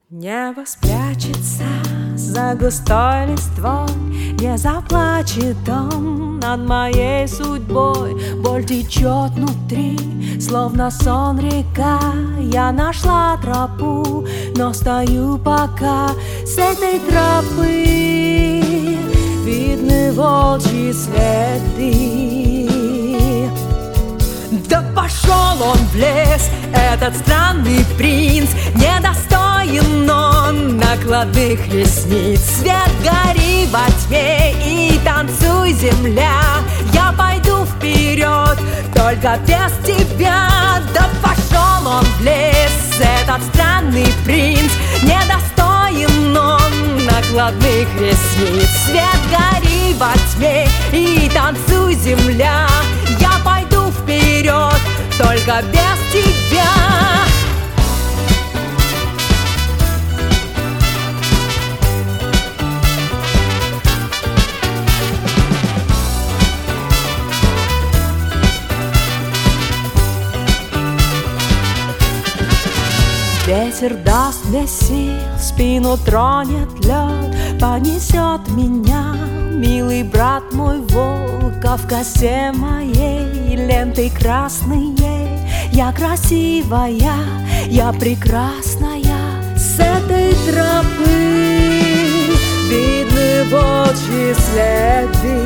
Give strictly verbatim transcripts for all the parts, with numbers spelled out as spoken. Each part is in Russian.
Небо спрячется за густой листвой, не заплачет он над моей судьбой. Боль течет внутри, словно сон река. Я нашла тропу, но стою пока. С этой тропы видны волчьи следы. Да пошел он в лес, этот странный принц, недостоин он накладных ресниц. Свет, гори во тьме и танцуй, земля. Я пойду вперед, только без тебя. Да пошел он в лес, этот странный принц, недостоин он накладных ресниц. Свет, гори во тьме и танцуй, земля. Я пойду вперед, только без тебя. Ветер даст мне сил, спину тронет лед, понесет меня, милый брат мой волк, а в косе моей лентой красной. Я красивая, я прекрасная. С этой тропы видны волчьи следы.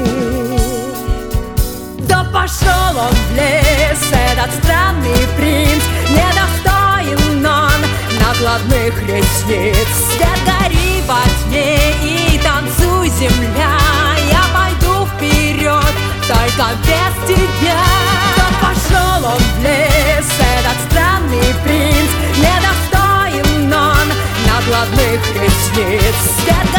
Да пошел он в лес, этот странный принц, недостоин он накладных ресниц. Свет, гори во тьме и танцуй, земля. Я пойду вперед, только без тебя. Да пошел он в лес, этот странный принц, недостоин он накладных ресниц. Свет,